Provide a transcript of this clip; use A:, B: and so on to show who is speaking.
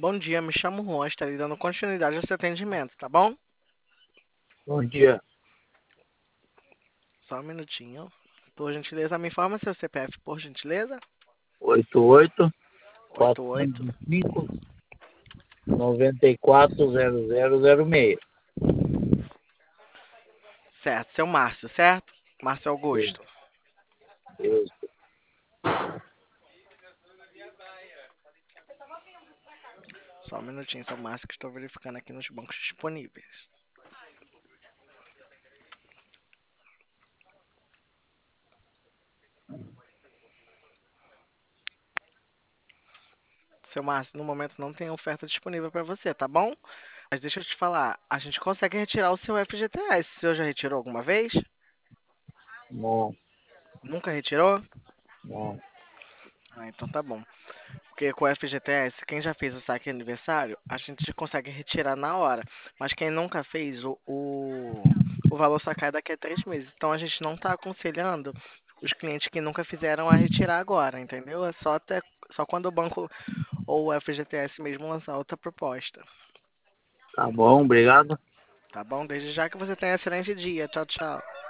A: Bom dia, me chamo Juan, estarei dando continuidade ao seu atendimento, tá bom?
B: Bom dia.
A: Só um minutinho. Por gentileza, me informa seu CPF, por gentileza. 88.
B: 88-405-940006.
A: Certo, seu Márcio, certo? Márcio
B: Isso,
A: Augusto.
B: isso.
A: Só um minutinho, seu Márcio, que estou verificando aqui nos bancos disponíveis. Seu Márcio, no momento não tem oferta disponível para você, tá bom? Mas deixa eu te falar, a gente consegue retirar o seu FGTS. O senhor já retirou alguma vez?
B: Não,
A: Nunca retirou?
B: não.
A: Ah, então tá bom. Porque com o FGTS, quem já fez o saque aniversário, a gente consegue retirar na hora. Mas quem nunca fez, o valor só cai daqui a 3 meses. Então a gente não está aconselhando os clientes que nunca fizeram a retirar agora, entendeu? É só quando o banco ou o FGTS mesmo lançar outra proposta.
B: Tá bom, obrigado.
A: Tá bom? Desde já que você tenha um excelente dia. Tchau, tchau.